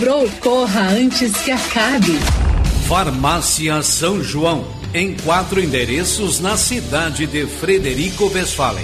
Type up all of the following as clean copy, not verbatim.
Corra antes que acabe. Farmácia São João, em 4 endereços na cidade de Frederico Westphalen.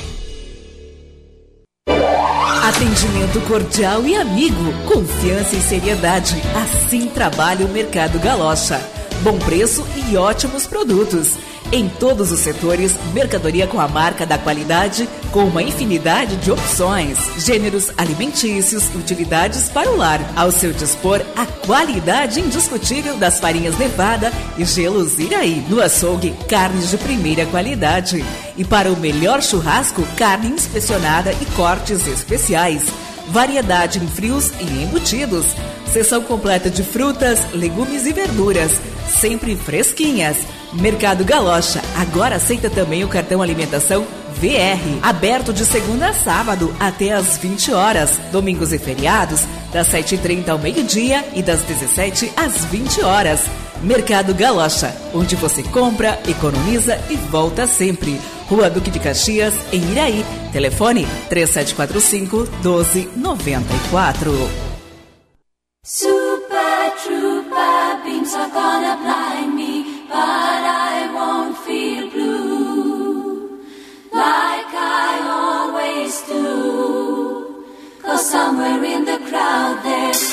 Atendimento cordial e amigo, confiança e seriedade. Assim trabalha o Mercado Galocha. Bom preço e ótimos produtos. Em todos os setores, mercadoria com a marca da qualidade, com uma infinidade de opções, gêneros alimentícios e utilidades para o lar. Ao seu dispor, a qualidade indiscutível das farinhas Nevada e gelos Iraí. No açougue, carnes de primeira qualidade. E para o melhor churrasco, carne inspecionada e cortes especiais. Variedade em frios e embutidos. Seção completa de frutas, legumes e verduras, sempre fresquinhas. Mercado Galocha agora aceita também o cartão alimentação VR, aberto de segunda a sábado até às 20 horas, domingos e feriados das 7h30 ao meio-dia e das 17 às 20 horas. Mercado Galocha, onde você compra, economiza e volta sempre. Rua Duque de Caxias, em Iraí. Telefone 3745-1294. Super Trooper beams are gonna blind me, but I won't feel blue like I always do, 'cause somewhere in the crowd there's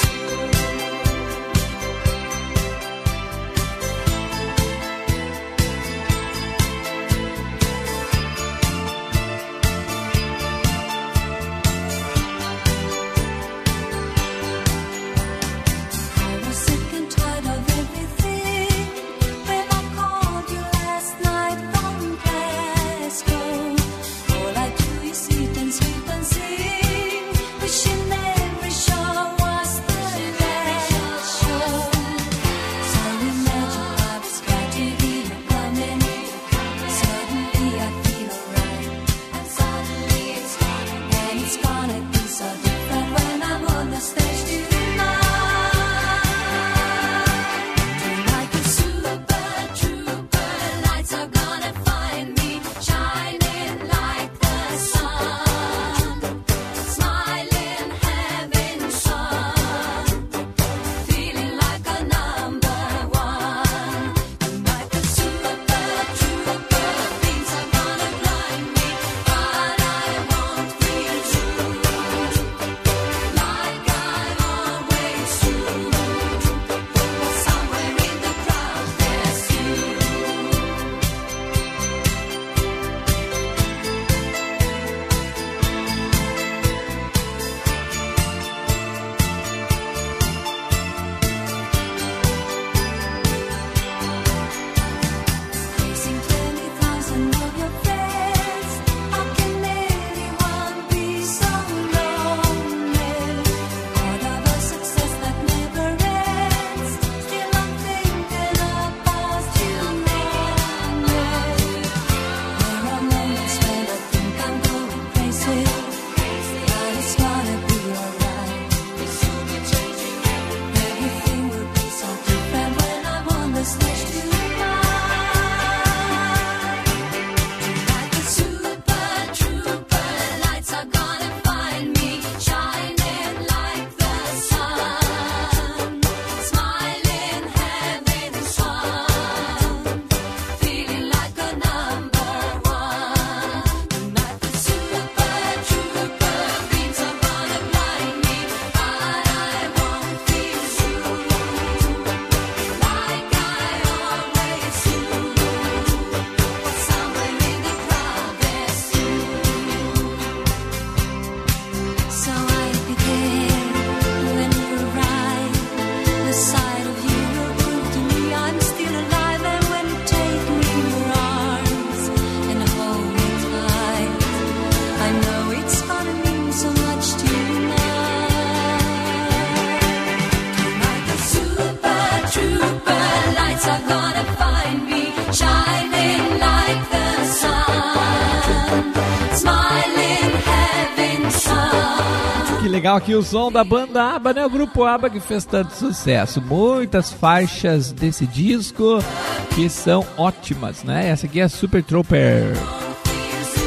legal aqui o som da banda ABBA, né? O grupo ABBA que fez tanto sucesso. Muitas faixas desse disco que são ótimas, né? Essa aqui é Super Trooper.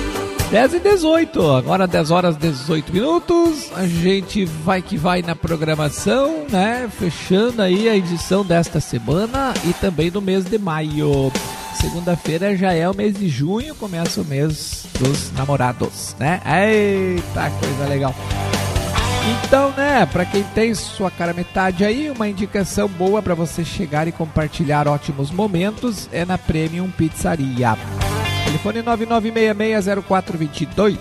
10h18, agora 10 horas 18 minutos, a gente vai que vai na programação, né? Fechando aí a edição desta semana e também do mês de maio. Segunda-feira já é o mês de junho, começa o mês dos namorados, né? Eita, coisa legal. Então, né, pra quem tem sua cara metade aí, uma indicação boa pra você chegar e compartilhar ótimos momentos é na Premium Pizzaria. Telefone 99660422.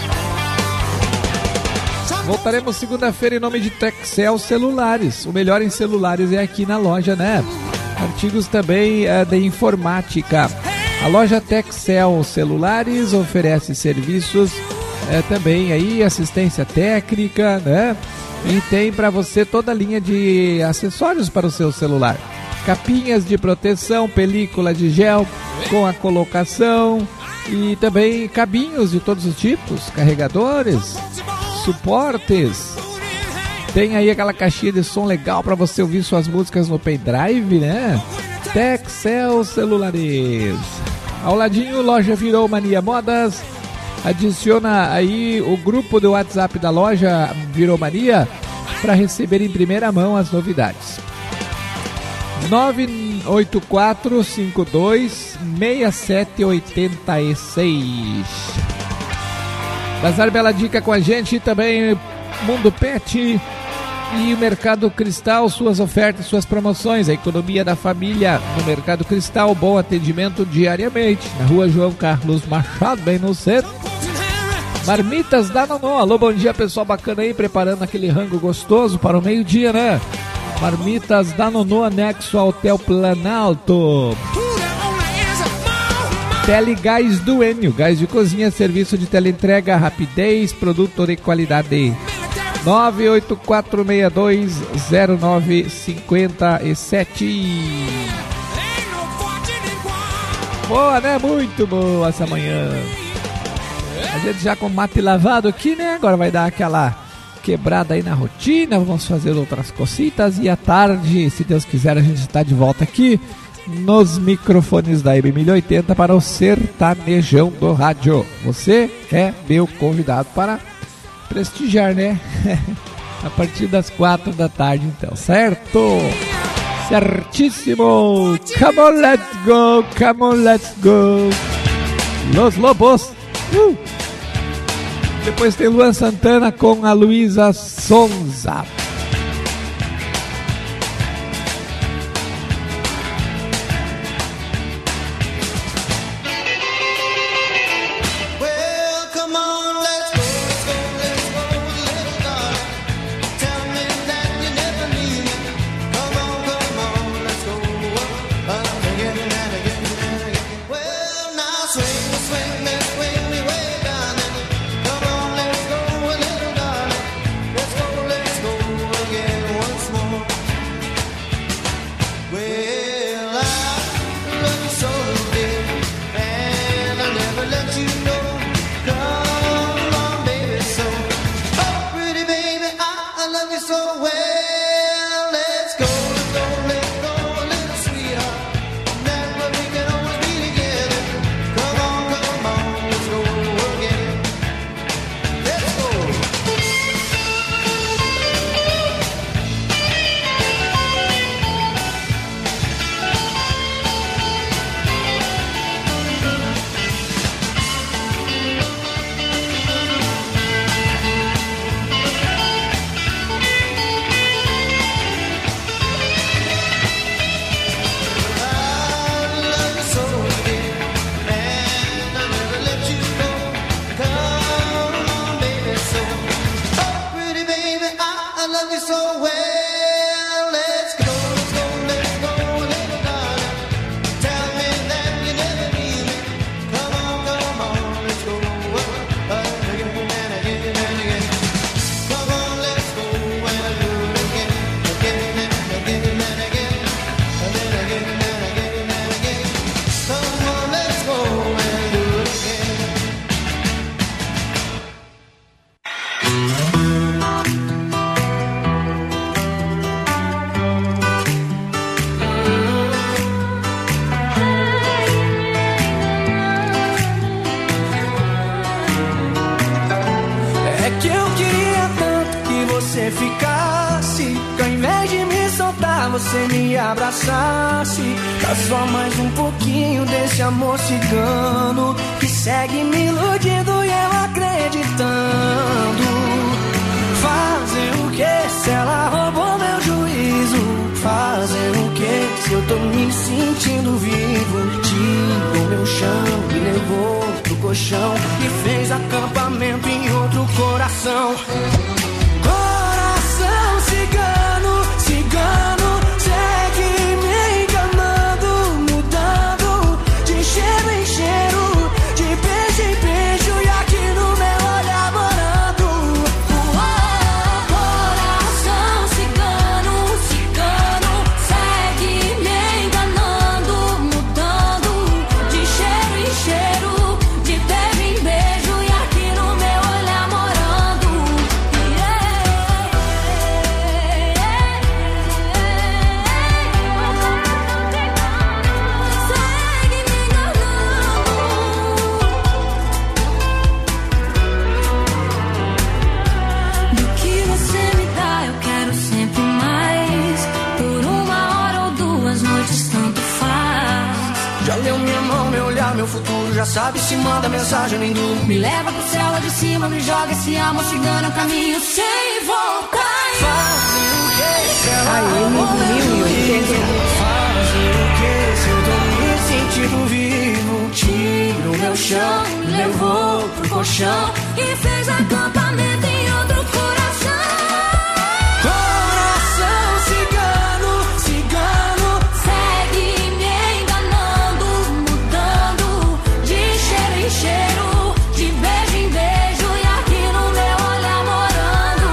Voltaremos segunda-feira em nome de Texel Celulares. O melhor em celulares é aqui na loja, né? Artigos também de informática. A loja Texel Celulares oferece serviços também aí, assistência técnica, né? E tem para você toda a linha de acessórios para o seu celular. Capinhas de proteção, película de gel com a colocação e também cabinhos de todos os tipos, carregadores, suportes. Tem aí aquela caixinha de som legal para você ouvir suas músicas no pendrive, né? Texel Celulares. Ao ladinho, loja Virou Mania Modas. Adiciona aí o grupo do WhatsApp da loja Virou Mania para receber em primeira mão as novidades. 984526786. Bazar Bela Dica com a gente e também Mundo Pet e o Mercado Cristal, suas ofertas, suas promoções, a economia da família no Mercado Cristal, bom atendimento diariamente, na rua João Carlos Machado, bem no centro. Marmitas da Nonô, alô, bom dia pessoal bacana aí, preparando aquele rango gostoso para o meio-dia, né? Marmitas da Nonô, anexo ao Hotel Planalto. Telegás do Enio, gás de cozinha, serviço de teleentrega, rapidez, produto de qualidade. 984620957. Boa, né? Muito boa essa manhã. A gente já com mate lavado aqui, né? Agora vai dar aquela quebrada aí na rotina, vamos fazer outras cositas e à tarde, se Deus quiser, a gente está de volta aqui nos microfones da IB 1080 para o sertanejão do rádio. Você é meu convidado para prestigiar, né? A partir das 4 da tarde, então, certo? Certíssimo! Come on, let's go! Come on, let's go! Los Lobos! Depois tem Luan Santana com a Luísa Sonza. Let's go. você me abraçasse. Dá só mais um pouquinho desse amor cigano que segue me iludindo e eu acreditando. Fazer o que se ela roubou meu juízo? Fazer o que se eu tô me sentindo vivo? Tirou meu chão, me levou pro colchão e fez acampamento em outro coração. Coração cigano, cigano, segue me enganando, mudando de cheiro em cheiro, de beijo em beijo e aqui no meu olhar morando. Coração cigano, cigano, segue me enganando, mudando de cheiro em cheiro, de beijo em beijo e aqui no meu olhar morando. Segue me enganando. Do que você me dá, eu quero sempre mais. Por uma hora ou duas noites, tanto faz. Já leu minha mão, meu olhar, meu futuro. Já sabe se manda mensagem, nem duro. Me leva pro céu lá de cima, me joga esse amor cigano, é um caminho sem voltar. Fazer o que se ela AM roubou meu 1080. juízo? Fazer o que se eu tô me sentindo vivo? Tiro meu chão, me levou pro colchão E fez acampamento em outro coração. Coração cigano, cigano, Segue me enganando, mudando de cheiro em cheiro, de beijo em beijo e aqui no meu olhar morando.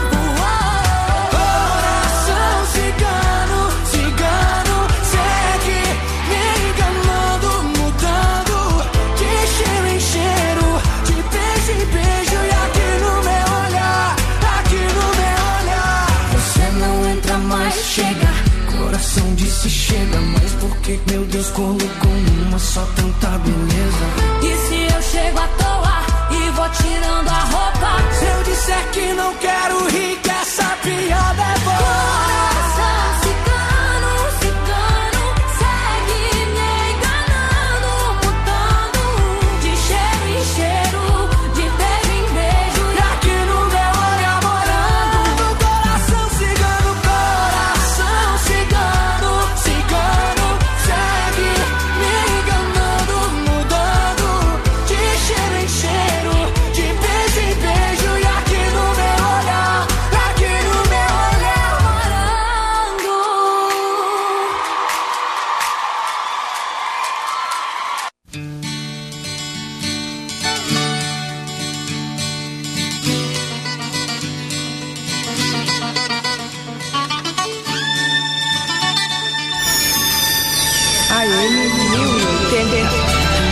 coração cigano, cigano, segue me enganando, mudando de cheiro em cheiro, de beijo em beijo e aqui no meu olhar, aqui no meu olhar. Você não entra mais, chega. Coração disse chega, mas por que meu Deus colocou numa só tanta beleza? E se eu chego à toa e vou tirando a roupa? Se eu disser que não quero rir, que essa piada é boa. Coração cigano, cigano, segue me enganando, mudando de cheiro em cheiro, de beijo em beijo E aqui no meu olhar morando. Coração cigano, cigano, segue me enganando, mudando de cheiro em cheiro, de beijo em beijo e aqui no meu olhar, aqui no meu olhar morando. AM 1080.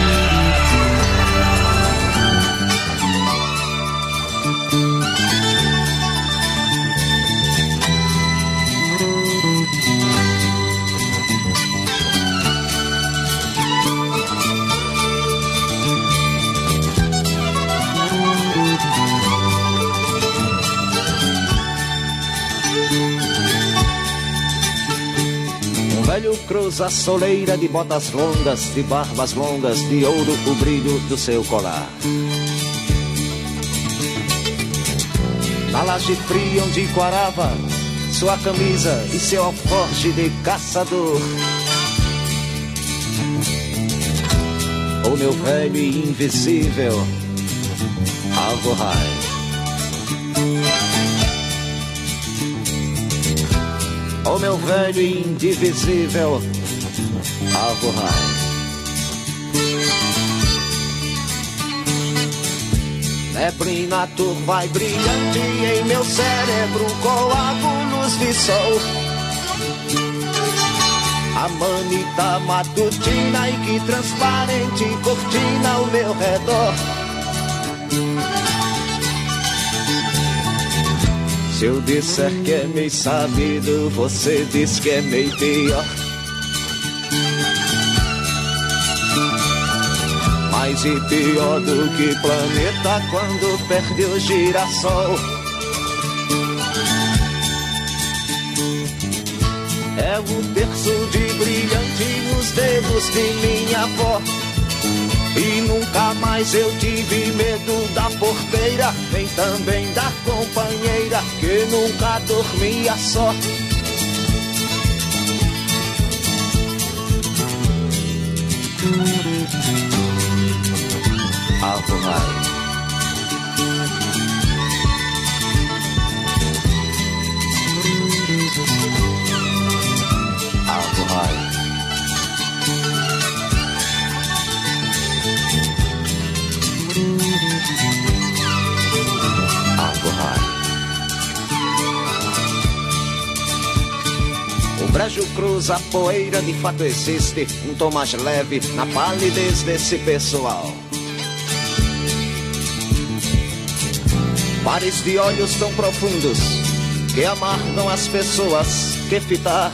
Um velho cruza a soleira de botas longas, de barbas longas, de ouro o brilho do seu colar. Na laje fria onde quarava sua camisa e seu alforje de caçador. O meu velho e invisível Alvorrai. O meu velho e indivisível Alvorrai. Neblina turva e brilhante em meu cérebro, coágulos de sol. A manita matutina e que transparente cortina ao meu redor. Se eu disser que é meio sabido, você diz que é meio pior. Mais e pior do que planeta quando perde o girassol. É o terço de brilhante nos dedos de minha avó. E nunca mais eu tive medo da porteira, nem também da companheira, que nunca dormia só. Alvorrai. Alvorrai. O brejo cruza a poeira, de fato existe um tom mais leve na palidez desse pessoal. Pares de olhos tão profundos que amargam as pessoas que fitar,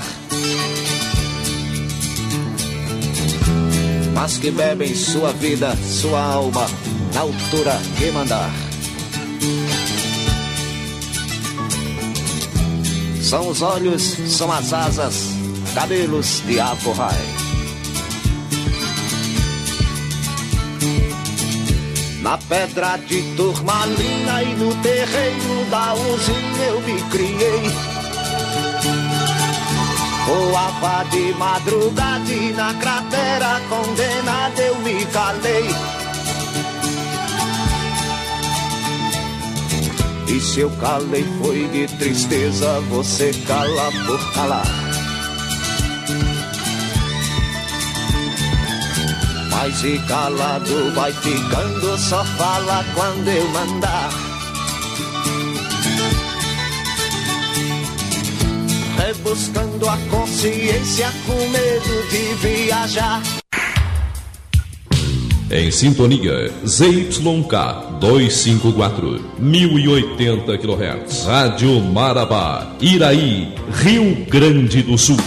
mas que bebem sua vida, sua alma, na altura que mandar. São os olhos, são as asas, cabelos de Alvorrai. Na pedra de turmalina e no terreiro da usina eu me criei. Voava de madrugada e na cratera condenada eu me calei. E se eu calei foi de tristeza, você cala por calar. Mas e calado vai ficando, só fala quando eu mandar. Rebuscando a consciência com medo de viajar. Em sintonia, ZYK 254, 1080 kHz, Rádio Marabá, Iraí, Rio Grande do Sul.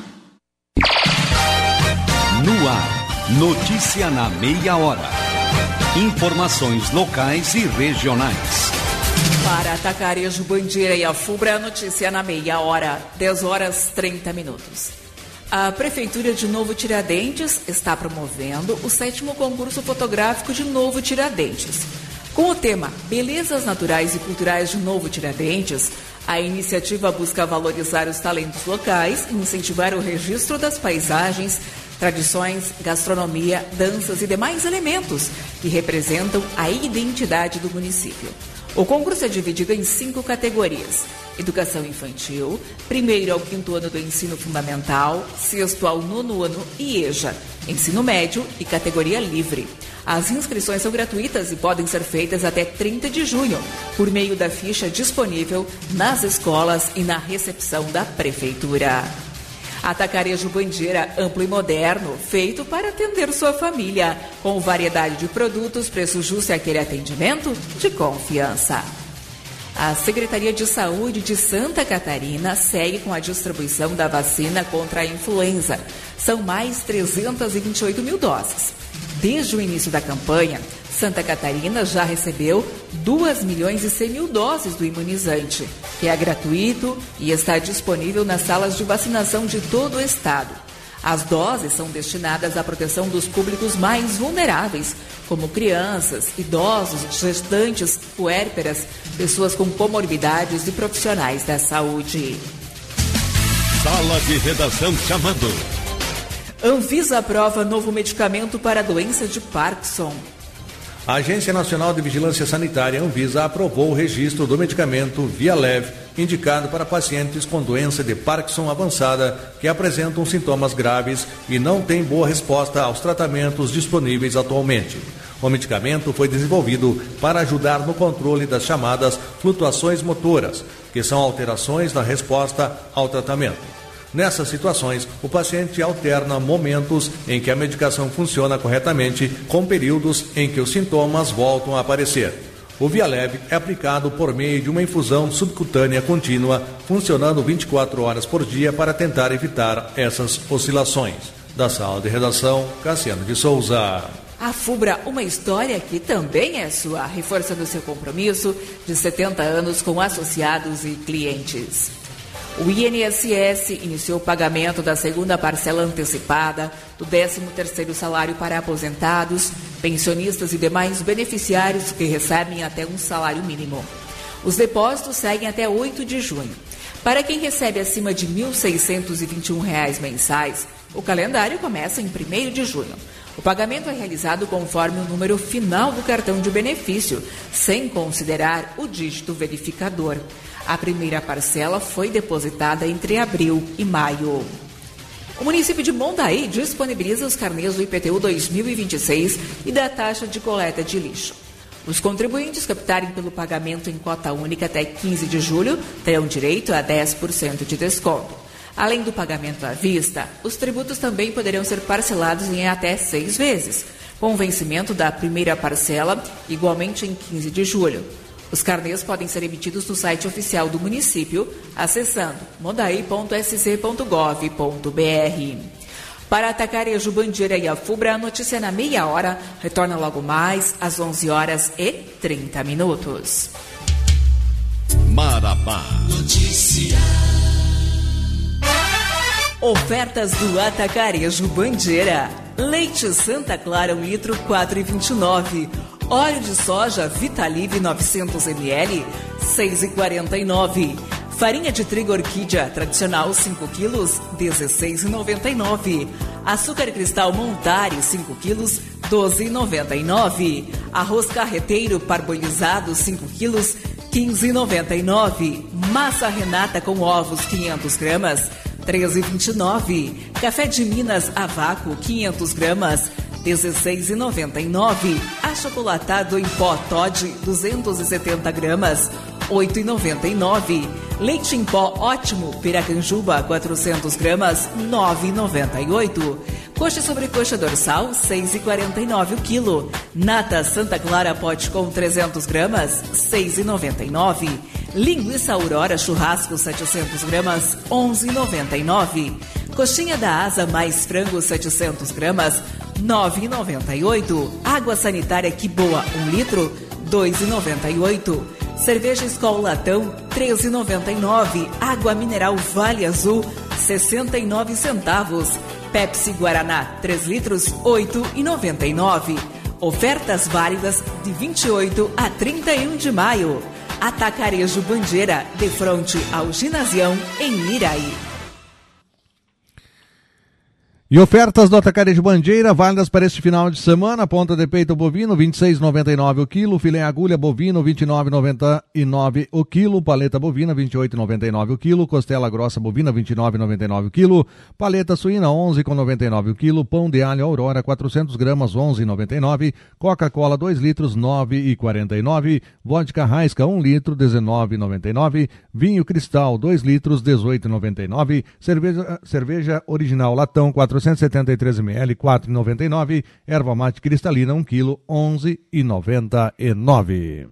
No ar, notícia na meia hora. Informações locais e regionais. Para Atacarejo, Bandeira e Afubra, notícia na meia hora, 10 horas 30 minutos. A Prefeitura de Novo Tiradentes está promovendo o 7º concurso fotográfico de Novo Tiradentes. Com o tema Belezas Naturais e Culturais de Novo Tiradentes, a iniciativa busca valorizar os talentos locais e incentivar o registro das paisagens, tradições, gastronomia, danças e demais elementos que representam a identidade do município. O concurso é dividido em 5 categorias: Educação Infantil, 1º ao 5º ano do Ensino Fundamental, 6º ao 9º ano e EJA, Ensino Médio e categoria livre. As inscrições são gratuitas e podem ser feitas até 30 de junho, por meio da ficha disponível nas escolas e na recepção da Prefeitura. Atacarejo Bandeira amplo e moderno, feito para atender sua família, com variedade de produtos, preço justo e aquele atendimento de confiança. A Secretaria de Saúde de Santa Catarina segue com a distribuição da vacina contra a influenza. São mais 328 mil doses. Desde o início da campanha, Santa Catarina já recebeu 2.100.000 doses do imunizante, que é gratuito e está disponível nas salas de vacinação de todo o estado. As doses são destinadas à proteção dos públicos mais vulneráveis, como crianças, idosos, gestantes, puérperas, pessoas com comorbidades e profissionais da saúde. Sala de redação chamando. Anvisa aprova novo medicamento para a doença de Parkinson. A Agência Nacional de Vigilância Sanitária, Anvisa, aprovou o registro do medicamento Vyalev, indicado para pacientes com doença de Parkinson avançada que apresentam sintomas graves e não têm boa resposta aos tratamentos disponíveis atualmente. O medicamento foi desenvolvido para ajudar no controle das chamadas flutuações motoras, que são alterações na resposta ao tratamento. Nessas situações, o paciente alterna momentos em que a medicação funciona corretamente com períodos em que os sintomas voltam a aparecer. O Vyalev é aplicado por meio de uma infusão subcutânea contínua, funcionando 24 horas por dia para tentar evitar essas oscilações. Da sala de redação, Cassiano de Souza. A FUBRA, uma história que também é sua, reforçando seu compromisso de 70 anos com associados e clientes. O INSS iniciou o pagamento da segunda parcela antecipada do 13º salário para aposentados, pensionistas e demais beneficiários que recebem até um salário mínimo. Os depósitos seguem até 8 de junho. Para quem recebe acima de R$ 1.621 mensais, o calendário começa em 1º de junho. O pagamento é realizado conforme o número final do cartão de benefício, sem considerar o dígito verificador. A primeira parcela foi depositada entre abril e maio. O município de Mondaí disponibiliza os carnês do IPTU 2026 e da taxa de coleta de lixo. Os contribuintes que optarem pelo pagamento em cota única até 15 de julho terão direito a 10% de desconto. Além do pagamento à vista, os tributos também poderão ser parcelados em até 6 vezes, com vencimento da primeira parcela igualmente em 15 de julho. Os carnês podem ser emitidos no site oficial do município, acessando mondai.sc.gov.br. Para Atacarejo, Bandeira e Afubra, a notícia na meia hora retorna logo mais às 11h30. Marabá. Notícia. Ofertas do Atacarejo Bandeira. Leite Santa Clara 1 litro 4,29. Óleo de soja Vitalive 900 ml 6,49. Farinha de trigo Orquídea tradicional 5 quilos 16,99. Açúcar cristal Montari 5 quilos 12,99. Arroz carreteiro parbolizado 5 quilos 15,99. Massa Renata com ovos 500 gramas 13,29. Café de Minas a vácuo 500 gramas 16,99. Achocolatado em pó Toddy 270 gramas 8,99. Leite em pó Ótimo Piracanjuba 400 gramas 9,98. Coxa sobre coxa dorsal 6,49 o quilo. Nata Santa Clara pote com 300 gramas 6,99. Linguiça Aurora churrasco 700 gramas 11,99. Coxinha da Asa mais frango 700 gramas 9,98. Água sanitária Que Boa 1 litro 2,98. Cerveja Skol Latão 13,99. Água mineral Vale Azul 69 centavos. Pepsi Guaraná 3 litros 8,99. Ofertas válidas de 28 a 31 de maio. Atacarejo Bandeira, de frente ao Ginasião em Iraí. E ofertas do Atacarejo Bandeira, válidas para este final de semana: ponta de peito bovino, 26,99 o quilo; filé agulha bovino, 29,99 o quilo; paleta bovina, 28,99 o quilo; costela grossa bovina, 29,99 o quilo; paleta suína, 11,99 o quilo; pão de alho Aurora, 400 gramas, 11,99; Coca-Cola 2 litros, 9,49; vodka Raisca 1 litro, 19,99; vinho Cristal 2 litros, 18,99; cerveja original Latão 473 ml, 4,99. Erva mate cristalina 1 kg, 11,99.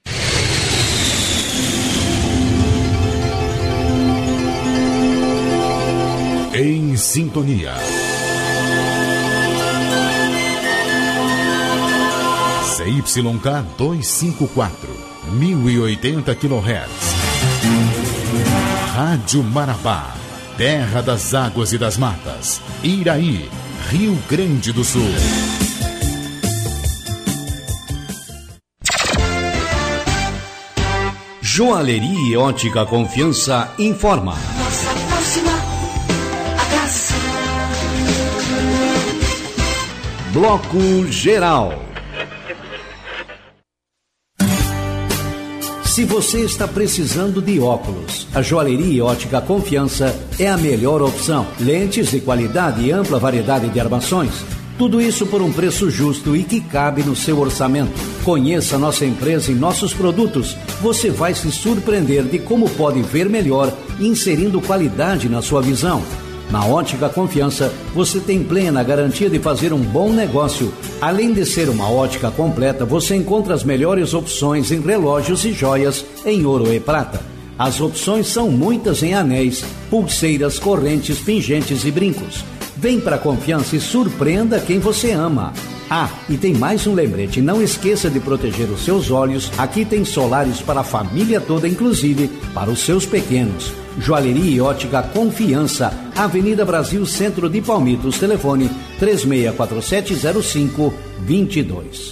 Em sintonia. CYK 254, 1080 kHz. Rádio Marabá, terra das águas e das matas. Iraí, Rio Grande do Sul. Joalheria e Ótica Confiança informa. Nossa próxima atração. Bloco Geral. Se você está precisando de óculos, a Joalheria e Ótica Confiança é a melhor opção. Lentes de qualidade e ampla variedade de armações. Tudo isso por um preço justo e que cabe no seu orçamento. Conheça nossa empresa e nossos produtos. Você vai se surpreender de como pode ver melhor, inserindo qualidade na sua visão. Na Ótica Confiança, você tem plena garantia de fazer um bom negócio. Além de ser uma ótica completa, você encontra as melhores opções em relógios e joias em ouro e prata. As opções são muitas em anéis, pulseiras, correntes, pingentes e brincos. Vem para a Confiança e surpreenda quem você ama. Ah, e tem mais um lembrete, não esqueça de proteger os seus olhos. Aqui tem solares para a família toda, inclusive para os seus pequenos. Joalheria e Ótica Confiança, Avenida Brasil, Centro de Palmitos, telefone 36470522.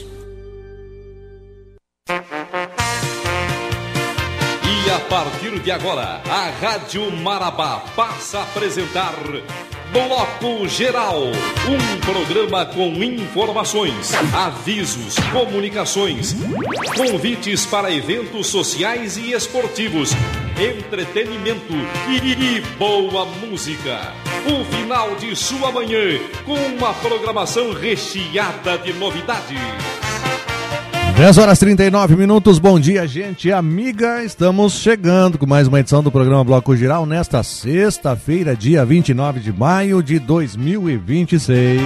E a partir de agora, a Rádio Marabá passa a apresentar Bloco Geral, um programa com informações, avisos, comunicações, convites para eventos sociais e esportivos, entretenimento e boa música. O final de sua manhã com uma programação recheada de novidades. 10h39, bom dia, gente amiga, estamos chegando com mais uma edição do programa Bloco Geral nesta sexta-feira, dia 29 de maio de 2026.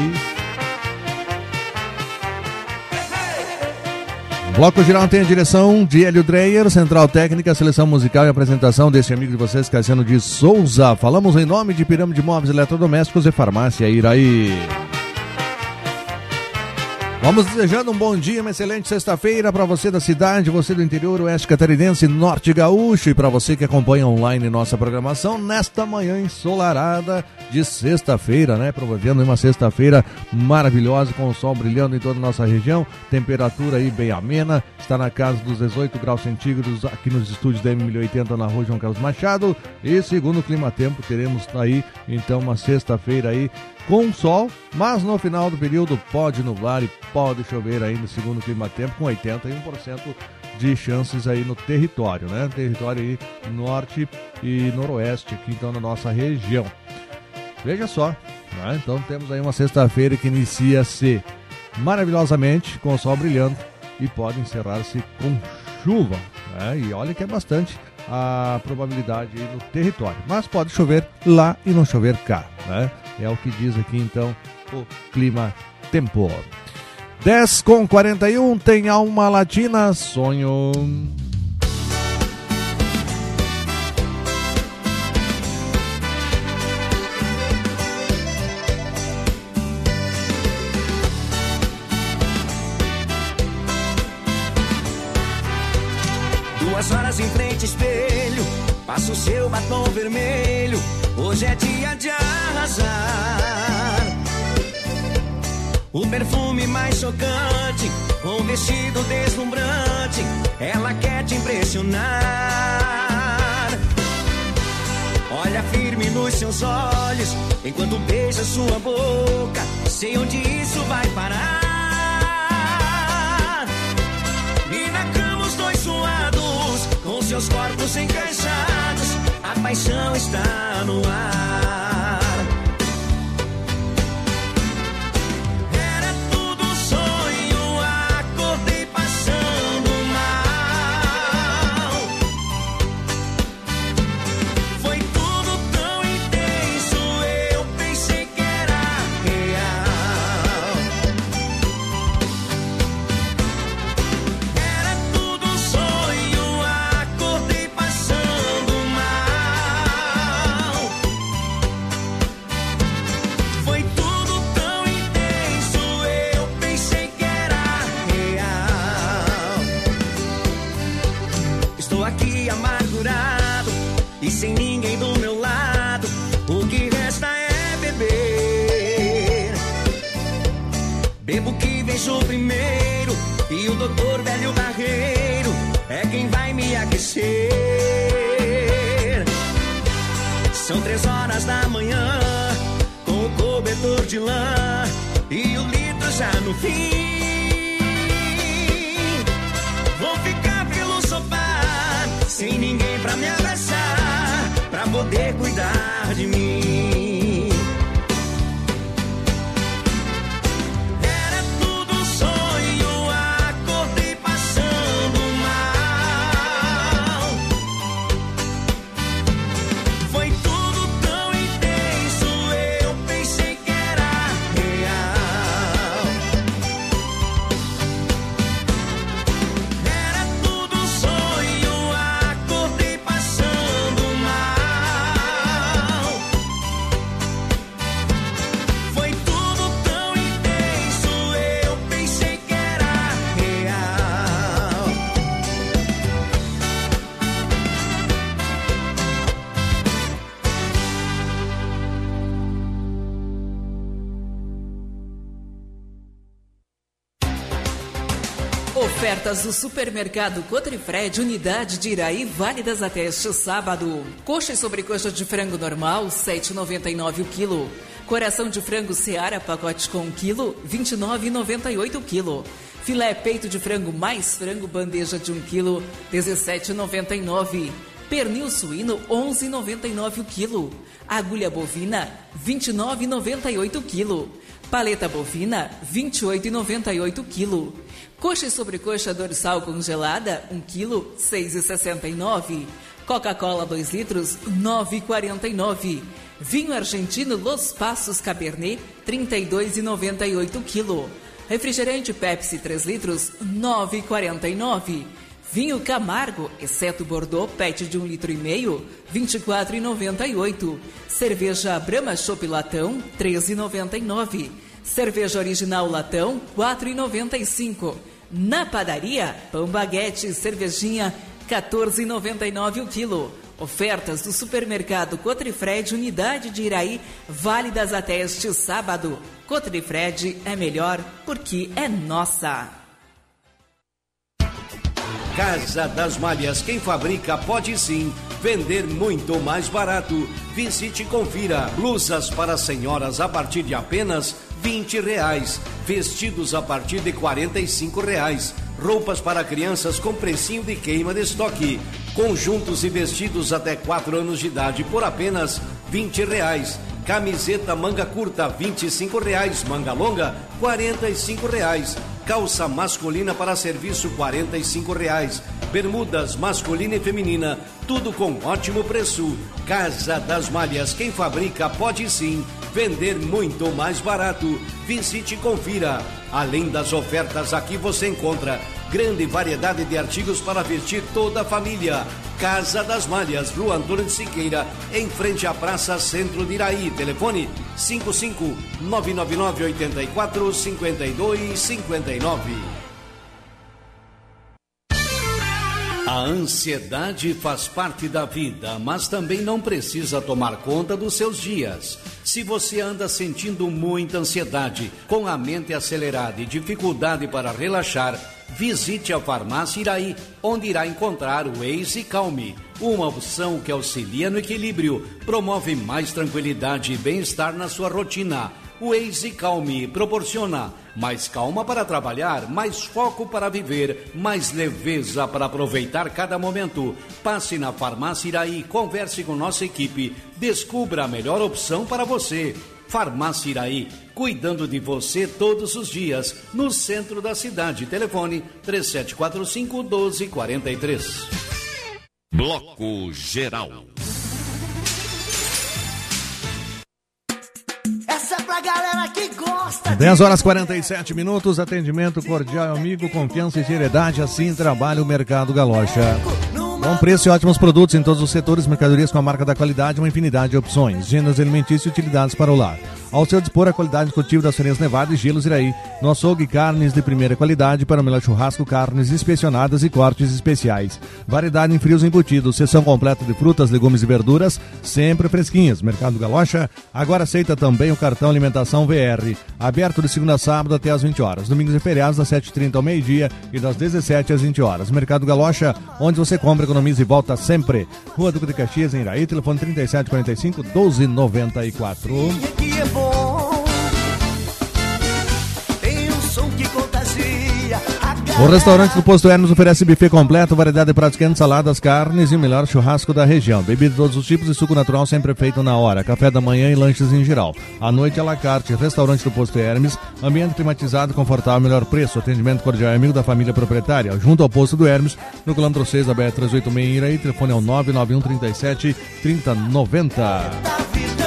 Bloco Geral tem a direção de Hélio Dreyer, central técnica, seleção musical e apresentação desse amigo de vocês, Cassiano de Souza. Falamos em nome de Pirâmide Móveis Eletrodomésticos e Farmácia Iraí. Vamos desejando um bom dia, uma excelente sexta-feira para você da cidade, você do interior oeste catarinense, norte gaúcho, e para você que acompanha online nossa programação nesta manhã ensolarada de sexta-feira, né? Promovendo uma sexta-feira maravilhosa com o sol brilhando em toda a nossa região, temperatura aí bem amena, está na casa dos 18 graus centígrados aqui nos estúdios da M1080 na rua João Carlos Machado, e segundo o Climatempo teremos aí então uma sexta-feira aí com sol, mas no final do período pode nublar e pode chover ainda, segundo o Climatempo, com 81% de chances aí no território, né? Território aí norte e noroeste, aqui então na nossa região. Veja só, né? Então temos aí uma sexta-feira que inicia-se maravilhosamente com o sol brilhando e pode encerrar-se com chuva, né? E olha que é bastante a probabilidade aí no território, mas pode chover lá e não chover cá, né? É o que diz aqui então o Climatempo. 10h41, tem Alma Latina, sonho. Duas horas em frente espelho, passa o seu batom vermelho. Hoje é dia de arrasar. O perfume mais chocante, com o vestido deslumbrante, ela quer te impressionar. Olha firme nos seus olhos, enquanto beija sua boca. Sei onde isso vai parar. E na cama os dois suados, com seus corpos encaixados, a paixão está no ar. Era tudo um sonho, acordei passando mal. Foi tudo tão intenso, eu pensei que era real. Era tudo um sonho, acordei passando mal. Foi tudo tão intenso, eu pensei que era real. Estou aqui amargurado e sem ninguém do meu lado. O que resta é beber. Bebo que vejo primeiro, e o doutor velho barreiro é quem vai me aquecer. São 3h da manhã, com o cobertor de lã e o litro já no fim. Vou ficar pelo sofá, sem ninguém pra me abraçar, pra poder cuidar de mim. Era tudo um sonho, acordei passando mal. Foi tudo tão intenso, eu pensei que era real. Era tudo um sonho, acordei passando mal. Ofertas do Supermercado Cotrifred, unidade de Iraí, válidas até este sábado. Coxa e sobrecoxa de frango normal, R$ 7,99 o quilo. Coração de frango Seara, pacote com 1 quilo, R$ 29,98 o quilo. Filé peito de frango mais frango, bandeja de 1 quilo, R$ 17,99. Pernil suíno, R$ 11,99 o quilo. Agulha bovina, R$ 29,98 o quilo. Paleta bovina, R$ 28,98 o quilo. Coxa e sobrecoxa dorsal congelada, 1 quilo, R$ 6,69. Coca-Cola 2 litros, R$ 9,49. Vinho argentino Los Passos Cabernet, R$ 32,98 o quilo. Refrigerante Pepsi 3 litros, R$ 9,49. Vinho Camargo, exceto Bordeaux, PET de 1,5 litro, R$ 24,98. Cerveja Brahma Chopp Latão, R$ 13,99. Cerveja Original Latão, R$ 4,95. Na padaria, pão baguete e cervejinha, R$ 14,99 o quilo. Ofertas do Supermercado Cotrifred, unidade de Iraí, válidas até este sábado. Cotrifred é melhor porque é nossa. Casa das Malhas, quem fabrica pode sim vender muito mais barato. Visite e confira. Blusas para senhoras a partir de apenas R$20. Vestidos a partir de R$45. Roupas para crianças com precinho de queima de estoque. Conjuntos e vestidos até 4 anos de idade por apenas R$20. Camiseta manga curta R$25. Manga longa R$45. Calça masculina para serviço R$45. Bermudas masculina e feminina, tudo com ótimo preço. Casa das Malhas, quem fabrica pode sim vender muito mais barato. Visite e confira. Além das ofertas, aqui você encontra grande variedade de artigos para vestir toda a família. Casa das Malhas, Rua Antônio de Siqueira, em frente à Praça Centro de Iraí. Telefone 55-999-84-5259. A ansiedade faz parte da vida, mas também não precisa tomar conta dos seus dias. Se você anda sentindo muita ansiedade, com a mente acelerada e dificuldade para relaxar, visite a Farmácia Iraí, onde irá encontrar o Easy Calme, uma opção que auxilia no equilíbrio, promove mais tranquilidade e bem-estar na sua rotina. O Easy Calme proporciona mais calma para trabalhar, mais foco para viver, mais leveza para aproveitar cada momento. Passe na Farmácia Iraí, converse com nossa equipe, descubra a melhor opção para você. Farmácia Iraí, cuidando de você todos os dias, no centro da cidade. Telefone 3745-1243. Bloco Geral. Essa é pra galera que gosta. 10 horas 47 minutos, atendimento cordial, amigo, confiança e seriedade, assim trabalha o Mercado Galocha. Bom preço e ótimos produtos em todos os setores, mercadorias com a marca da qualidade, uma infinidade de opções, gêneros alimentícios e utilidades para o lar. Ao seu dispor, a qualidade discutível das feirinhas Nevada e Gelos Iraí. No açougue, carnes de primeira qualidade para o melhor churrasco, carnes inspecionadas e cortes especiais. Variedade em frios embutidos, seção completa de frutas, legumes e verduras, sempre fresquinhas. Mercado Galocha agora aceita também o cartão alimentação VR. Aberto de segunda a sábado até às 20 horas. Domingos e feriados das 7h30 ao meio-dia e das 17 às 20 horas. Mercado Galocha, onde você compra, economiza e volta sempre. Rua Duque de Caxias, em Iraí, telefone 3745-1294. Tem um som que contagia. O restaurante do Posto Hermes oferece buffet completo, variedade de pratos quentes, saladas, carnes e o melhor churrasco da região. Bebida de todos os tipos e suco natural sempre feito na hora. Café da manhã e lanches em geral. À noite, à la carte. Restaurante do Posto Hermes, ambiente climatizado, confortável, melhor preço. Atendimento cordial, amigo da família proprietária. Junto ao Posto do Hermes, no quilômetro 6 da BR-386 em Iraí. Telefone é o 991 37 3090.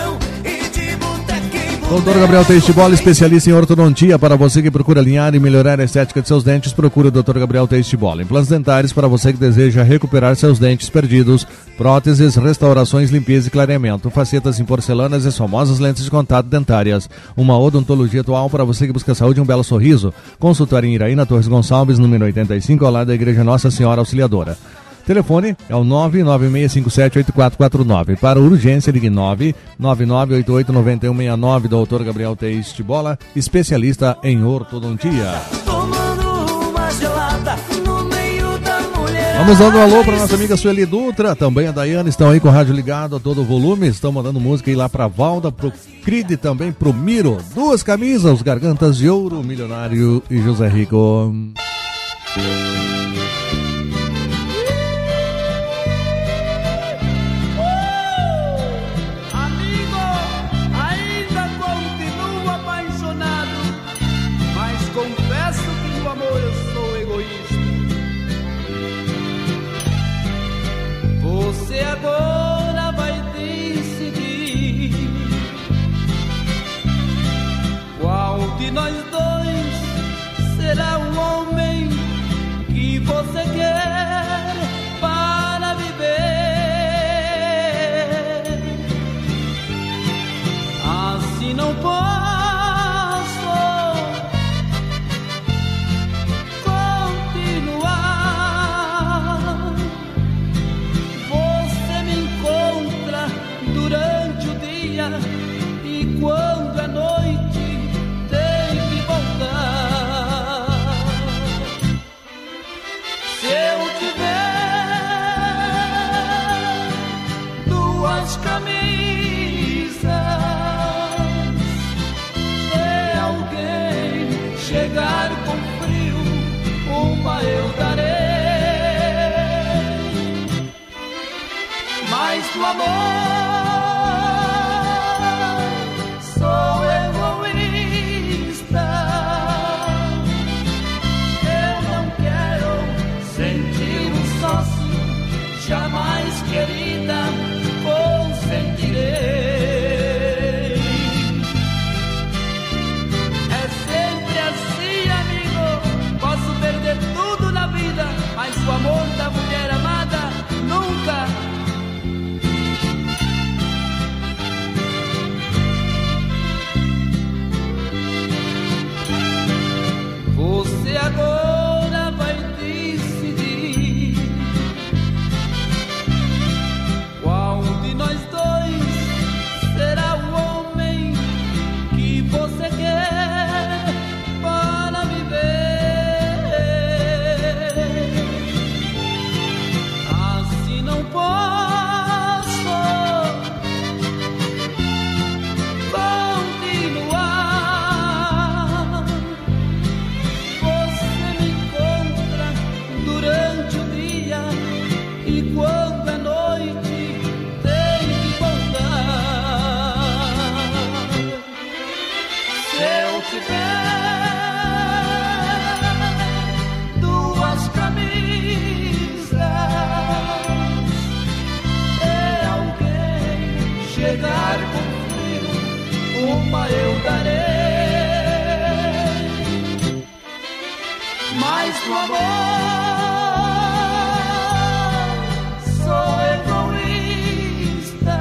Doutor Gabriel Teixe-Bola, especialista em ortodontia. Para você que procura alinhar e melhorar a estética de seus dentes, procure o Dr. Gabriel Teixe-Bola. Implantes dentários para você que deseja recuperar seus dentes perdidos, próteses, restaurações, limpeza e clareamento, facetas em porcelanas e as famosas lentes de contato dentárias. Uma odontologia atual para você que busca saúde e um belo sorriso. Consultório em Iraí, na Torres Gonçalves, número 85, ao lado da Igreja Nossa Senhora Auxiliadora. Telefone é o 996578449. Para urgência, ligue 999889169. Doutor Gabriel Teixe-Bola, especialista em ortodontia. Tomando uma gelada, Vamos dando um alô para nossa amiga Sueli Dutra, também a Daiane, estão aí com o rádio ligado a todo volume, estão mandando música aí lá pra Valda, pro Cride, também pro Miro. 2 camisas, os Gargantas de Ouro, Milionário e José Rico. Você agora vai decidir qual de nós dois será o homem que você quer para viver. Assim não posso e quando é noite tem que voltar. Se eu tiver 2 camisas, se alguém chegar com frio, uma eu darei. Mas do amor jamais, querida, consentirei. É sempre assim, amigo. Posso perder tudo na vida, mas o amor da mulher amada nunca. Você agora vai decidir qual de nós dois será o homem que você quer para viver. Assim não posso continuar. Você me encontra durante o dia e quando é noite tem que voltar. Se eu tiver 2 camisas, se alguém chegar com frio, uma eu darei. Mas do amor sou egoísta.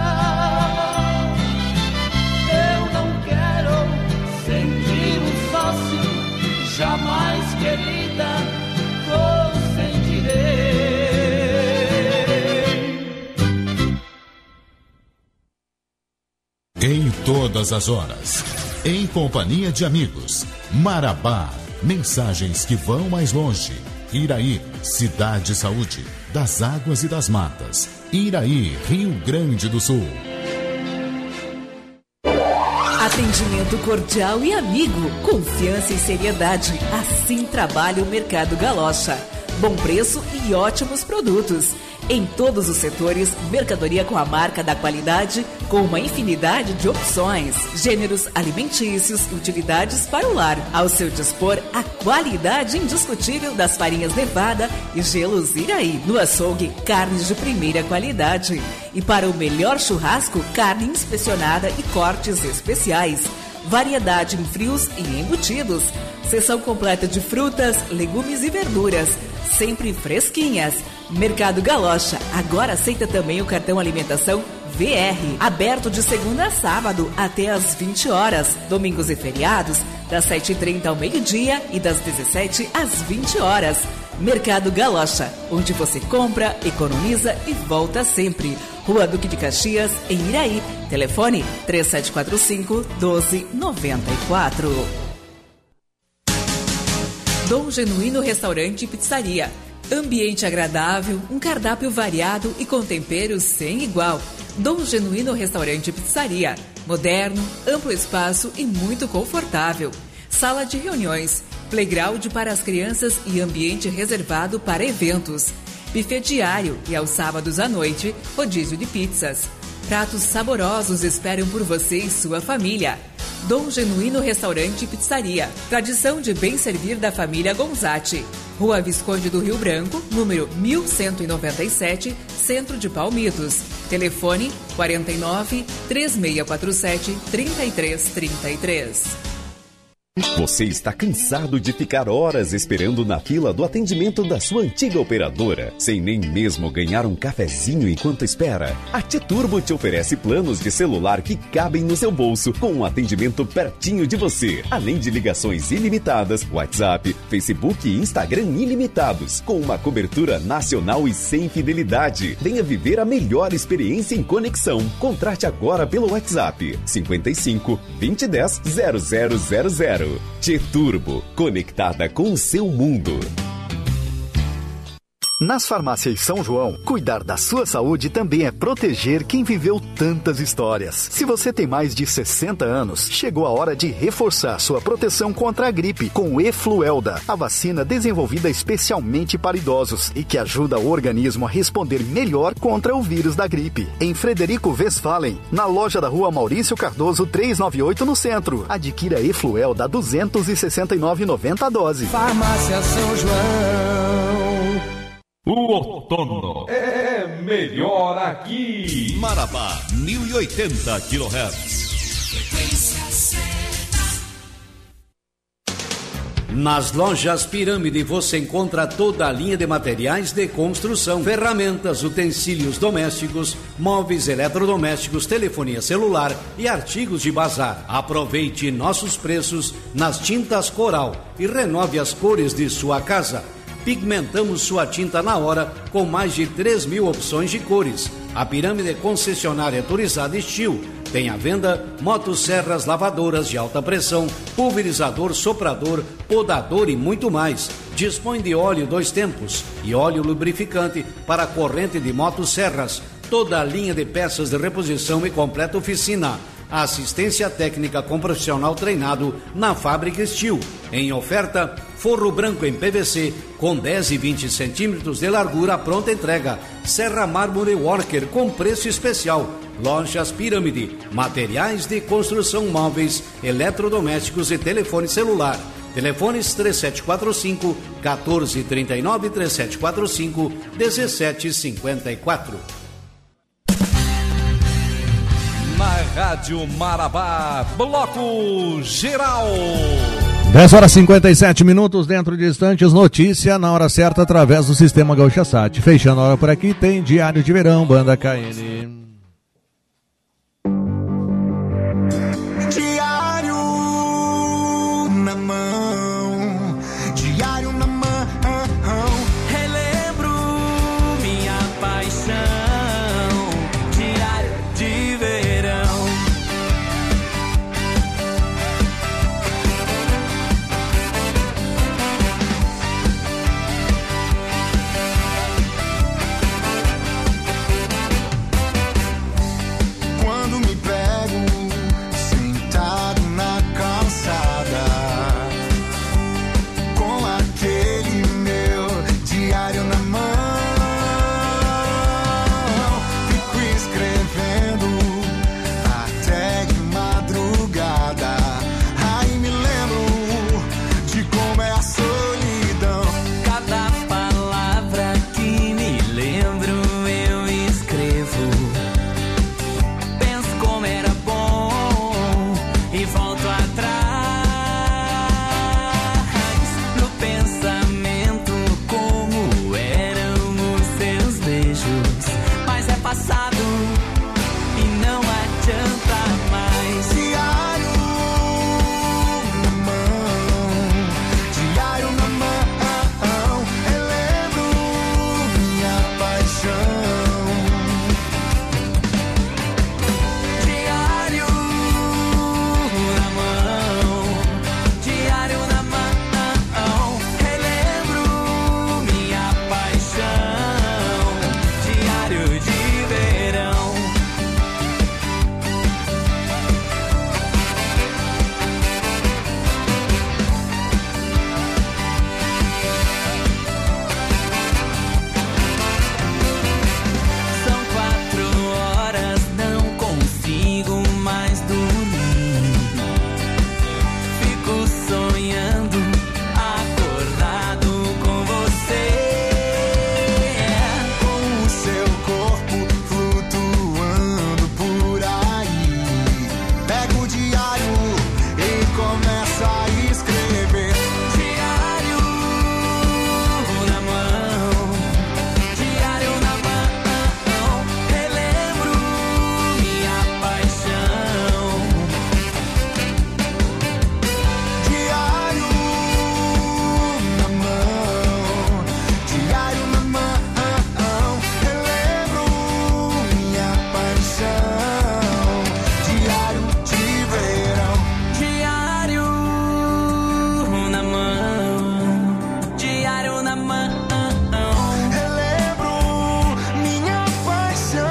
Eu não quero sentir um sócio, jamais, querida, consentirei. Em todas as horas, em companhia de amigos, Marabá, mensagens que vão mais longe. Iraí, Cidade Saúde, das Águas e das Matas. Iraí, Rio Grande do Sul. Atendimento cordial e amigo, confiança e seriedade. Assim trabalha o Mercado Galocha. Bom preço e ótimos produtos. Em todos os setores, mercadoria com a marca da qualidade, com uma infinidade de opções, gêneros alimentícios e utilidades para o lar. Ao seu dispor, a qualidade indiscutível das farinhas Nevada e gelos Iraí. No açougue, carnes de primeira qualidade. E para o melhor churrasco, carne inspecionada e cortes especiais. Variedade em frios e embutidos. Seção completa de frutas, legumes e verduras. Sempre fresquinhas. Mercado Galocha agora aceita também o cartão alimentação VR. Aberto de segunda a sábado até às 20 horas. Domingos e feriados, das 7h30 ao meio-dia e das 17 às 20 horas. Mercado Galocha, onde você compra, economiza e volta sempre. Rua Duque de Caxias, em Iraí. Telefone 3745-1294. Dom Genuíno Restaurante e Pizzaria. Ambiente agradável, um cardápio variado e com temperos sem igual. Dom Genuíno Restaurante e Pizzaria. Moderno, amplo espaço e muito confortável. Sala de reuniões, playground para as crianças e ambiente reservado para eventos. Buffet diário e aos sábados à noite, rodízio de pizzas. Pratos saborosos esperam por você e sua família. Dom Genuíno Restaurante e Pizzaria. Tradição de bem servir da família Gonzatti. Rua Visconde do Rio Branco, número 1197, Centro de Palmitos. Telefone 49 3647 3333. Você está cansado de ficar horas esperando na fila do atendimento da sua antiga operadora, sem nem mesmo ganhar um cafezinho enquanto espera? A T-Turbo te oferece planos de celular que cabem no seu bolso, com um atendimento pertinho de você, além de ligações ilimitadas, WhatsApp, Facebook e Instagram ilimitados, com uma cobertura nacional e sem fidelidade. Venha viver a melhor experiência em conexão. Contrate agora pelo WhatsApp 55 2010 0000. T-Turbo, conectada com o seu mundo. Nas farmácias São João, cuidar da sua saúde também é proteger quem viveu tantas histórias. Se você tem mais de 60 anos, chegou a hora de reforçar sua proteção contra a gripe com o Efluelda, a vacina desenvolvida especialmente para idosos e que ajuda o organismo a responder melhor contra o vírus da gripe. Em Frederico Westphalen, na loja da Rua Maurício Cardoso 398 no centro. Adquira Efluelda a R$ 269,90 a dose. Farmácia São João. O outono é melhor aqui. Marabá, 1080 kHz. Nas lojas Pirâmide você encontra toda a linha de materiais de construção, ferramentas, utensílios domésticos, móveis eletrodomésticos, telefonia celular e artigos de bazar. Aproveite nossos preços nas tintas Coral e renove as cores de sua casa. Pigmentamos sua tinta na hora com mais de 3.000 opções de cores. A Pirâmide concessionária autorizada Estil tem à venda motosserras, lavadoras de alta pressão, pulverizador, soprador, podador e muito mais. Dispõe de óleo 2 tempos e óleo lubrificante para corrente de motosserras. Toda a linha de peças de reposição e completa oficina. Assistência técnica com profissional treinado na Fábrica Estil. Em oferta, forro branco em PVC com 10 e 20 centímetros de largura, pronta entrega. Serra Mármore Worker com preço especial. Lojas Pirâmide, materiais de construção móveis, eletrodomésticos e telefone celular. Telefones 3745 1439 3745 1754. Na Rádio Marabá, Bloco Geral. 10h57, dentro de instantes, notícia na hora certa através do Sistema Gaúcha Sat. Fechando a hora por aqui, tem Diário de Verão, Banda KN. Diário na mão, diário na mão, relembro minha paixão, diário de verão. Quando me pego sentado começa a escrever. Diário na mão, diário na mão, relembro minha paixão. Diário na mão, diário na mão, relembro minha paixão. Diário de verão, diário na mão, diário na mão, relembro minha paixão.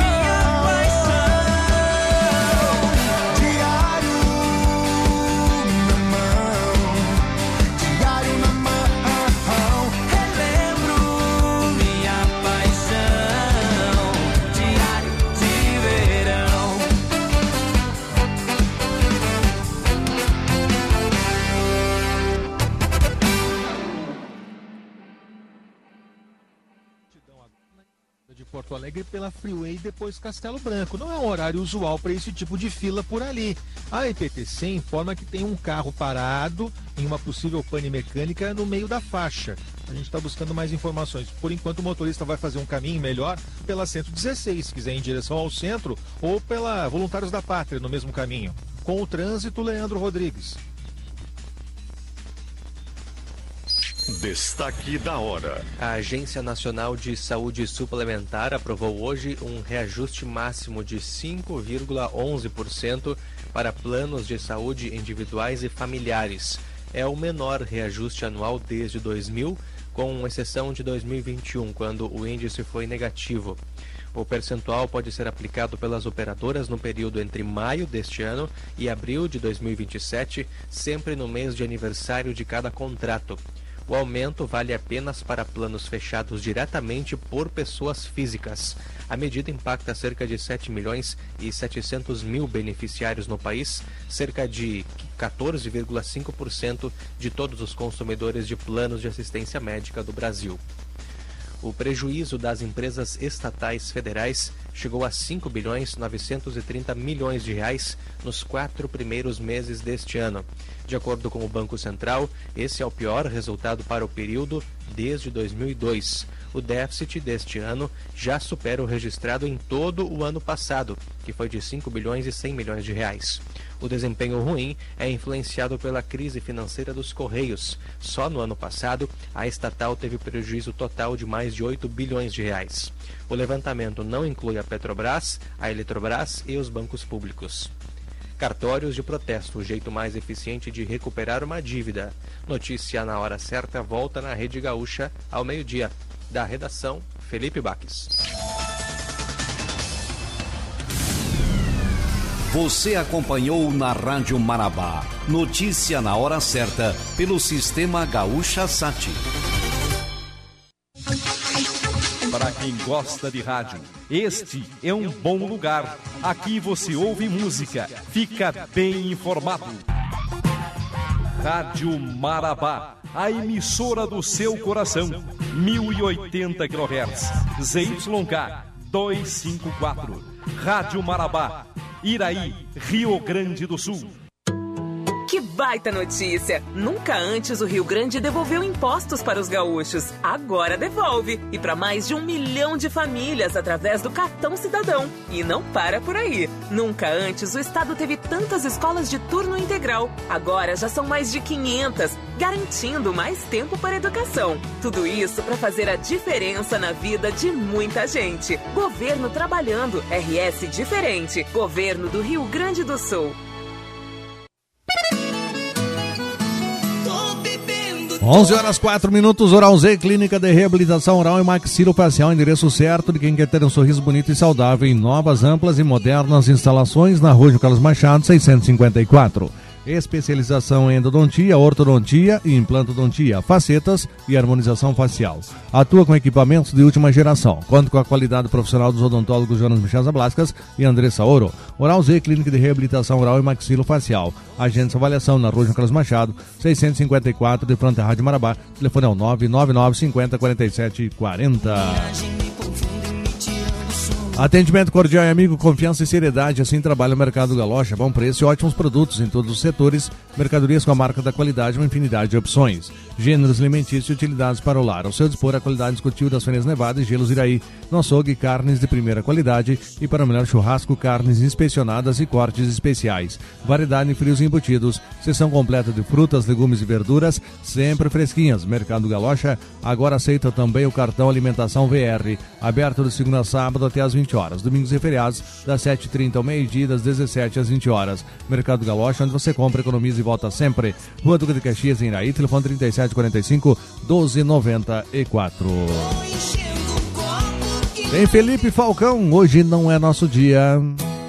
Diário na mão, diário na mão, relembro minha paixão. Diário de verão. De Porto Alegre pela Freeway, depois Castelo Branco. Não é um horário usual para esse tipo de fila por ali. A EPTC informa que tem um carro parado em uma possível pane mecânica no meio da faixa. A gente está buscando mais informações. Por enquanto, o motorista vai fazer um caminho melhor pela 116, se quiser ir em direção ao centro, ou pela Voluntários da Pátria, no mesmo caminho. Com o trânsito, Leandro Rodrigues. Destaque da hora. A Agência Nacional de Saúde Suplementar aprovou hoje um reajuste máximo de 5,11% para planos de saúde individuais e familiares. É o menor reajuste anual desde 2000, com exceção de 2021, quando o índice foi negativo. O percentual pode ser aplicado pelas operadoras no período entre maio deste ano e abril de 2027, sempre no mês de aniversário de cada contrato. O aumento vale apenas para planos fechados diretamente por pessoas físicas. A medida impacta cerca de 7 milhões e 700 mil beneficiários no país, cerca de 14,5% de todos os consumidores de planos de assistência médica do Brasil. O prejuízo das empresas estatais federais chegou a 5 bilhões 930 milhões de reais nos 4 primeiros meses deste ano. De acordo com o Banco Central, esse é o pior resultado para o período desde 2002. O déficit deste ano já supera o registrado em todo o ano passado, que foi de 5 bilhões e 100 milhões de reais. O desempenho ruim é influenciado pela crise financeira dos Correios. Só no ano passado, a estatal teve prejuízo total de mais de 8 bilhões de reais. O levantamento não inclui a Petrobras, a Eletrobras e os bancos públicos. Cartórios de protesto, o jeito mais eficiente de recuperar uma dívida. Notícia na hora certa volta na Rede Gaúcha ao meio-dia. Da redação, Felipe Baques. Você acompanhou na Rádio Marabá. Notícia na hora certa, pelo Sistema Gaúcha Sat. Para quem gosta de rádio, este é um bom lugar. Aqui você ouve música, fica bem informado. Rádio Marabá, a emissora do seu coração. 1080 kHz, ZYK 254. Rádio Marabá, Iraí, Rio Grande do Sul. Que baita notícia! Nunca antes o Rio Grande devolveu impostos para os gaúchos. Agora devolve! E para mais de 1 milhão de famílias através do Cartão Cidadão. E não para por aí. Nunca antes o estado teve tantas escolas de turno integral. Agora já são mais de 500, garantindo mais tempo para a educação. Tudo isso para fazer a diferença na vida de muita gente. Governo trabalhando. RS diferente. Governo do Rio Grande do Sul. 11h04, Oral Z, Clínica de Reabilitação Oral e Maxilofacial, endereço certo de quem quer ter um sorriso bonito e saudável em novas, amplas e modernas instalações na Rua João Carlos Machado, 654. Especialização em endodontia, ortodontia e implantodontia, facetas e harmonização facial. Atua com equipamentos de última geração. Conta com a qualidade profissional dos odontólogos Jonas Michel Zablascas e Andressa Ouro. Oral Z, Clínica de Reabilitação Oral e Maxilofacial. Agência Avaliação na Rua João Carlos Machado, 654, de frente à Rádio Marabá. Telefone é o 999 50 47 40. Atendimento cordial e amigo, confiança e seriedade, assim trabalha o Mercado Galocha. Bom preço e ótimos produtos em todos os setores. Mercadorias com a marca da qualidade, uma infinidade de opções. Gêneros alimentícios e utilidades para o lar. Ao seu dispor, a qualidade indiscutível das Fênias Nevada e Gelos Iraí. No açougue, carnes de primeira qualidade e para o melhor churrasco, carnes inspecionadas e cortes especiais. Variedade em frios e embutidos. Seção completa de frutas, legumes e verduras, sempre fresquinhas. Mercado Galocha agora aceita também o cartão Alimentação VR. Aberto de segunda a sábado até às 20 horas. Domingos e feriados, das 7h30 ao meio-dia e das 17 às 20 horas. Mercado Galocha, onde você compra, economiza e volta sempre. Rua Duque de Caxias, em Iraí, telefone 3745-1294. Tem Felipe Falcão, hoje não é nosso dia.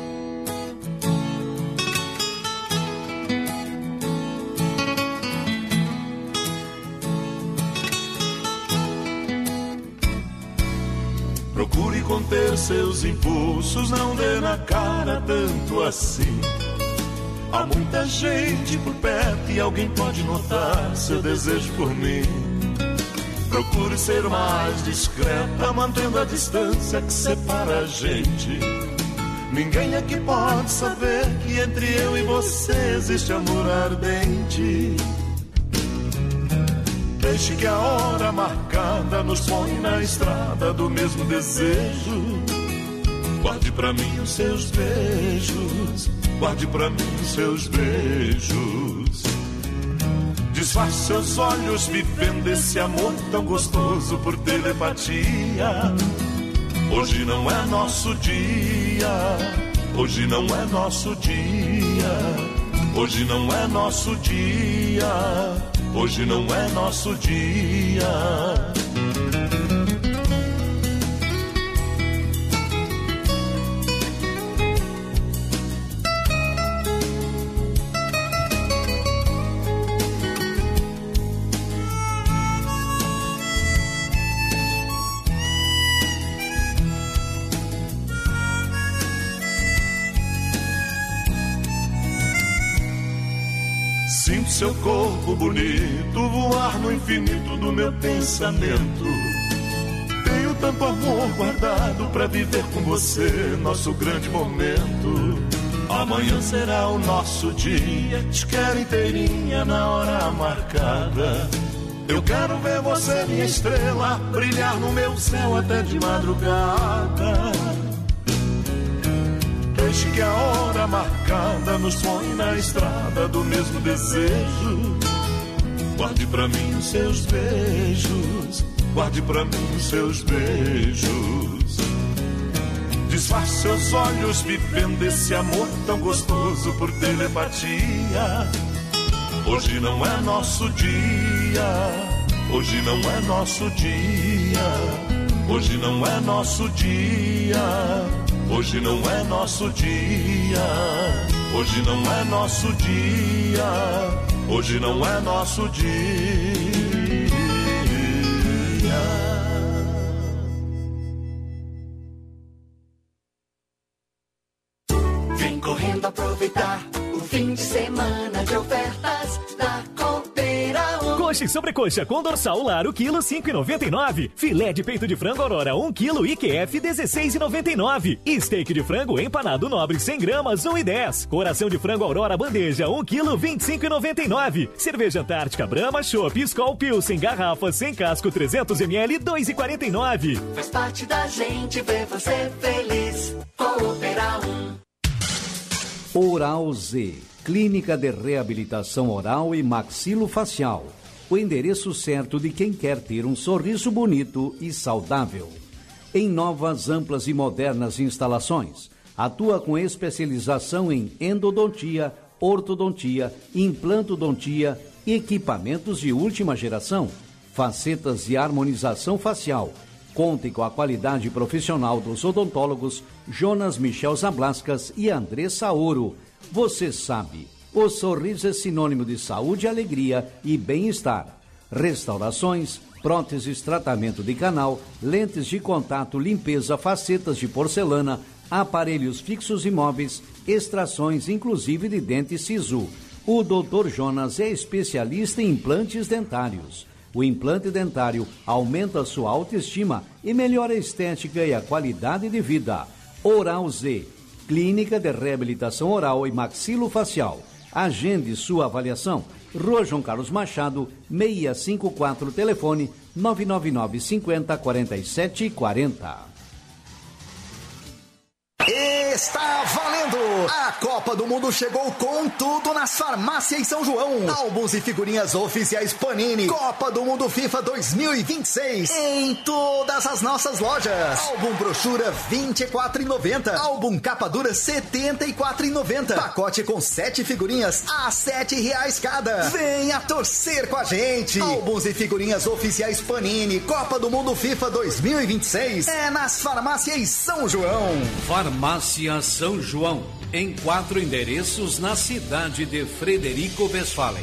Procure conter seus impulsos, não dê na cara tanto assim. Há muita gente por perto e alguém pode notar seu desejo por mim. Procure ser mais discreta, mantendo a distância que separa a gente. Ninguém aqui pode saber que entre eu e você existe amor ardente. Deixe que a hora marcada nos põe na estrada do mesmo desejo. Guarde pra mim os seus beijos, guarde pra mim os seus beijos. Disfarce seus olhos vivendo esse amor tão gostoso por telepatia. Hoje não é nosso dia, hoje não é nosso dia, hoje não é nosso dia, hoje não é nosso dia. Sinto seu corpo bonito voar no infinito do meu pensamento. Tenho tanto amor guardado pra viver com você nosso grande momento. Amanhã será o nosso dia, te quero inteirinha na hora marcada. Eu quero ver você, minha estrela, brilhar no meu céu até de madrugada. Deixe que a hora marcada nos põe na estrada do mesmo desejo. Guarde pra mim os seus beijos, guarde pra mim os seus beijos. Disfarce seus olhos vivendo esse amor tão gostoso por telepatia. Hoje não é nosso dia, hoje não é nosso dia, hoje não é nosso dia. Hoje não é nosso dia, hoje não é nosso dia, hoje não é nosso dia. Vem correndo aproveitar o fim de semana de ofertas da Coopera 1. Coxa e sobrecoxa com dorsal lar, o quilo 5,99. Filé de peito de frango Aurora 1 quilo IQF 16,99. Steak de frango empanado nobre 100 gramas 1,10. Coração de frango Aurora bandeja 1 quilo 25,99. Cerveja Antártica Brahma Chopp Skol Pilsen garrafa sem casco 300 ml 2,49. Faz parte da gente ver você feliz. Coopera 1. Oral Z, Clínica de Reabilitação Oral e Maxilofacial. O endereço certo de quem quer ter um sorriso bonito e saudável. Em novas, amplas e modernas instalações. Atua com especialização em endodontia, ortodontia, implantodontia, equipamentos de última geração, facetas de harmonização facial. Conte com a qualidade profissional dos odontólogos Jonas Michel Zablascas e Andressa Ouro. Você sabe, o sorriso é sinônimo de saúde, alegria e bem-estar. Restaurações, próteses, tratamento de canal, lentes de contato, limpeza, facetas de porcelana, aparelhos fixos e móveis, extrações inclusive de dente sisu. O Dr. Jonas é especialista em implantes dentários. O implante dentário aumenta sua autoestima e melhora a estética e a qualidade de vida. Oral Z, Clínica de Reabilitação Oral e Maxilofacial. Agende sua avaliação. Rua João Carlos Machado, 654, telefone 999 50 47 40. Está valendo! A Copa do Mundo chegou com tudo nas farmácias São João. Álbuns e figurinhas oficiais Panini. Copa do Mundo FIFA 2026 em todas as nossas lojas. Álbum brochura R$24,90. Álbum capa dura R$74,90. Pacote com 7 figurinhas a R$7 cada. Venha torcer com a gente. Álbuns e figurinhas oficiais Panini. Copa do Mundo FIFA 2026 é nas farmácias São João. Farmácia São João, em 4 endereços na cidade de Frederico Westphalen.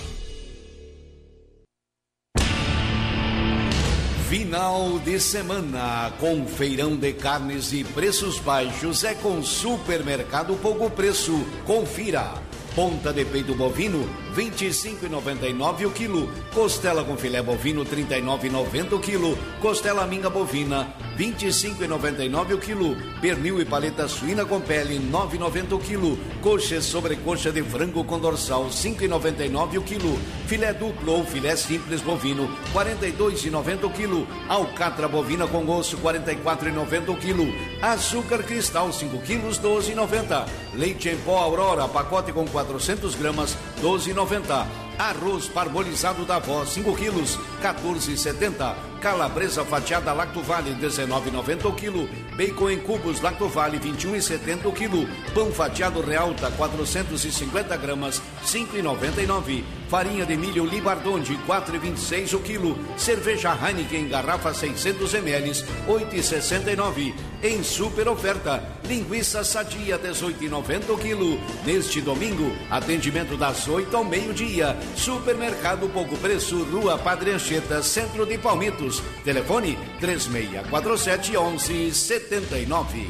Final de semana com feirão de carnes e preços baixos é com Supermercado Pouco Preço. Confira. Ponta de peito bovino, R$ 25,99 o quilo. Costela com filé bovino, R$ 39,90 o quilo. Costela minga bovina, R$ 25,99 o quilo. Pernil e paleta suína com pele, R$ 9,90 o quilo. Coxa e sobrecoxa de frango com dorsal, R$ 5,99 o quilo. Filé duplo ou filé simples bovino, R$ 42,90 o quilo. Alcatra bovina com osso, R$ 44,90 o quilo. Açúcar cristal, 5 quilos, R$ 12,90. Leite em pó Aurora, pacote com 400 gramas, R$ 12,90. Arroz parbolizado da Avó, 5 quilos, R$ 14,70. Calabresa fatiada Lactovale, R$ 19,90 o quilo. Bacon em cubos Lactovale, R$ 21,70 o quilo. Pão fatiado Realta, 450 gramas, R$ 5,99. Farinha de milho Libardonde, R$ 4,26 o quilo. Cerveja Heineken, garrafa 600 ml, R$ 8,69. Em super oferta, linguiça sadia, R$ 18,90 o quilo. Neste domingo, atendimento das 8 ao meio-dia. Supermercado Pouco Preço, Rua Padre Anchieta, Centro de Palmitos. Telefone 3647-1179.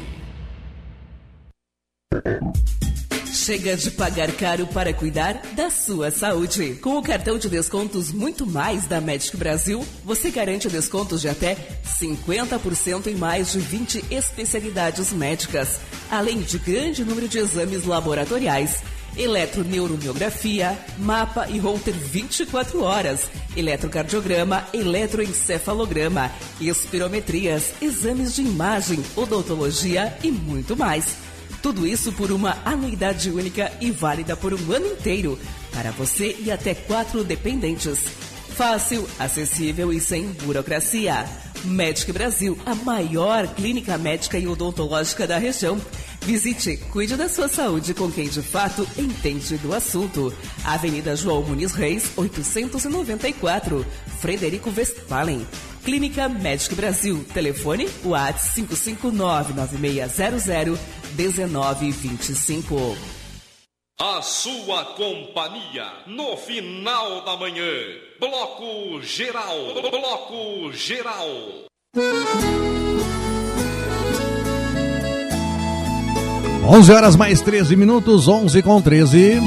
Chega de pagar caro para cuidar da sua saúde. Com o cartão de descontos Muito Mais da Medic Brasil, você garante descontos de até 50% em mais de 20 especialidades médicas, além de grande número de exames laboratoriais. Eletroneuromiografia, mapa e holter 24 horas, eletrocardiograma, eletroencefalograma, espirometrias, exames de imagem, odontologia e muito mais. Tudo isso por uma anuidade única e válida por um ano inteiro, para você e até 4 dependentes. Fácil, acessível e sem burocracia. Medic Brasil, a maior clínica médica e odontológica da região. Visite, cuide da sua saúde com quem de fato entende do assunto. Avenida João Muniz Reis, 894, Frederico Westphalen. Clínica Medic Brasil. Telefone WhatsApp 559-9600-1925. A sua companhia no final da manhã. Bloco Geral. Bloco Geral. 11 horas mais 13 minutos, 11:13.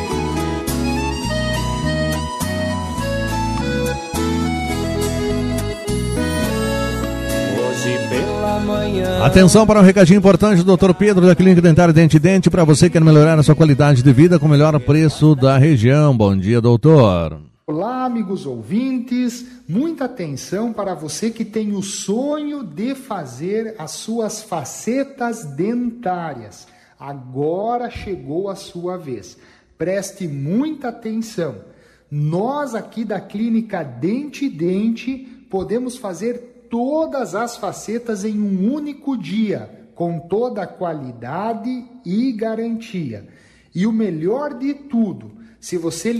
Atenção para um recadinho importante do Dr. Pedro da Clínica Dentária Dente Dente, para você que quer melhorar a sua qualidade de vida com o melhor preço da região. Bom dia, doutor. Olá, amigos ouvintes, muita atenção para você que tem o sonho de fazer as suas facetas dentárias. Agora chegou a sua vez. Preste muita atenção. Nós aqui da Clínica Dente Dente podemos fazer todas as facetas em um único dia, com toda a qualidade e garantia. E o melhor de tudo, se você